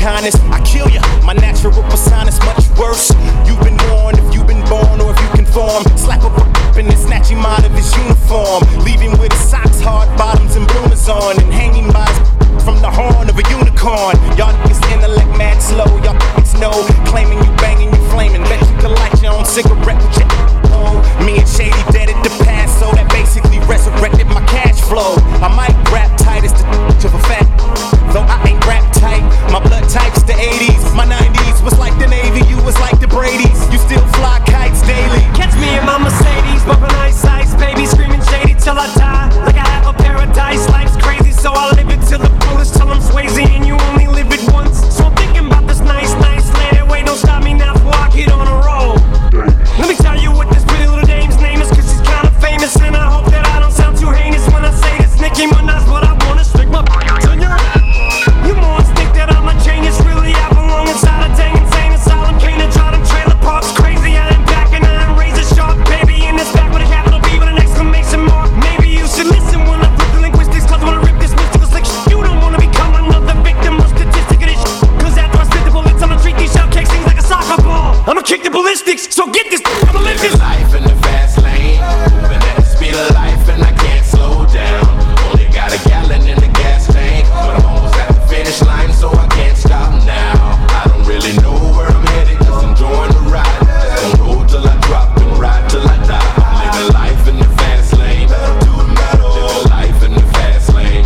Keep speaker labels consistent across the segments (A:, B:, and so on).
A: kindness, I kill ya. My natural persona's much worse. You've been warned if you've been born or if you conform. Slap up and then snatch him out of his uniform. Leave him with his socks, hard bottoms, and bloomers on. And hanging by his from the horn of a unicorn. Y'all niggas intellect mad slow. Y'all niggas know. Claiming you banging, you flaming. Bet you can light your own cigarette with your me and Shady dead at the past, so that basically resurrected my cash flow. I might rap tight as the of a fact, though I ain't rap tight. My blood type's the 80s, my 90s was like the Navy, you was like the Brady's. You still fly kites daily.
B: Catch me in my Mercedes, bumping ice, baby, screaming shady till I die. Like I have a paradise, life's crazy, so I live it till the fullest, till I'm Swayze, and you only live it once. So I'm thinking about this nice land. Wait, don't stop me now before I get on a roll. Let me tell you what this pretty little dame's name is, cause she's kinda famous, and I hope that I don't sound too heinous when I say this. Nicki Minaj, but I wanna stick my on your. You morons think that I'm a genius, really I belong inside a dang insane asylum. Can't enjoy them trailer parks, crazy, I ain't back and I ain't razor sharp, baby, in this back with a capital B with an exclamation mark. Maybe you should listen when I flip the linguistics, cause I wanna rip this mystical slick shit. You don't wanna become another victim or statistic of this shit, cause after I spit the bullets, I'ma treat these shell cakes things like a soccer ball. I'ma kick the ballistics, so get this, I'ma live this
C: life in the fast lane, moving at the speed of life and I can't slow down. Only got a gallon in the gas tank, but I'm almost at the finish line, so I can't stop now. I don't really know where I'm headed, just enjoying the ride. Just gonna roll till I drop and ride till I die. I'm living life in the fast lane, living life in the fast lane.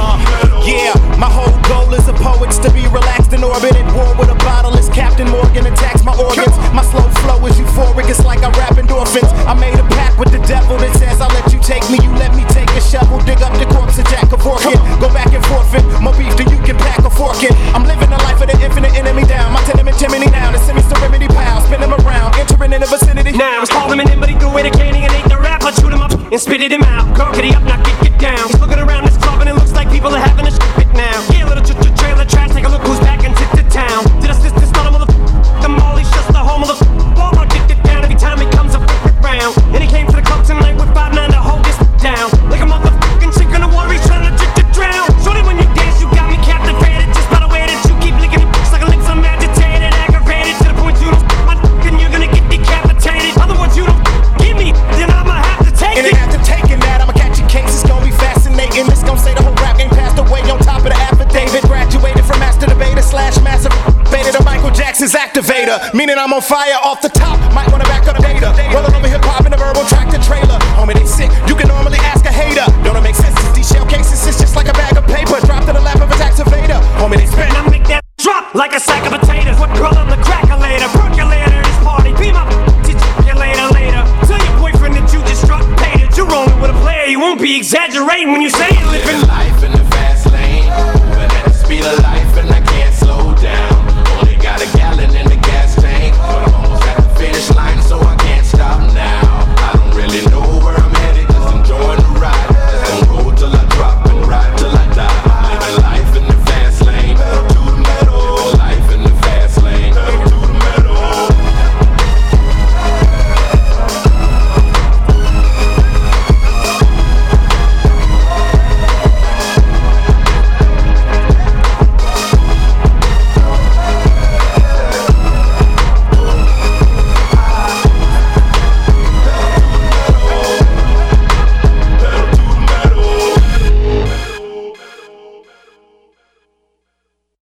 A: Yeah, my whole goal is a poet's to be relaxed in orbit at war with a bottle as Captain Morgan attacks my organs. My slow flow is euphoric, it's like I rap endorphins. I made a pact with the devil that says I'll let you take me, you let me take a shovel, dig up the corpse of Jack Kevorkian. Go back and forfeit, more beef than you can pack a fork in. I'm living the life of the infinite enemy down. My tenement chimney now, the semi-serenity pal. Spin him around, entering in the vicinity.
B: Now I was calling him in, but he threw away the candy and ate the rap. I chewed him up and spitted him out. Girl, get up, now get down. He's looking around this club and it looks like people are having a shit now. Yeah, little trailer trash, take a look who's back into the town. Did I this not a the Molly's just the home of the Walmart, get it down every time he comes up round. And he came to the club tonight with 5'9" to hold this down. Like a motherfucking chick in the water, he's trying to drown. Shorty, when you dance, you got me captivated. Just by the way that you keep licking like a lips, I'm agitated, aggravated. To the point you don't my and you're gonna get decapitated. Other words, you don't give me, then I'ma have to take it.
A: And after taking that, I'ma catch your case, it's gonna be fascinating. This gon' say the whole rap game passed away on top of the affidavit. Graduated from master debater / massive beta to Michael Jackson's activator. Meaning I'm on fire off the top, might wanna back up the data. Rolling over hip-hop in a verbal tractor trailer. Homie, they sick, you can normally ask a hater. Don't it make sense? These shell cases, it's just like a bag of paper dropped in the lap of a activator. Homie, they spin.
B: And I make that drop like a sack of potatoes. What girl on the cracker later? Percolator this party, be my you later. Tell your boyfriend that you just struck paid it. You're rolling with a player, you won't be exaggerating when you say it.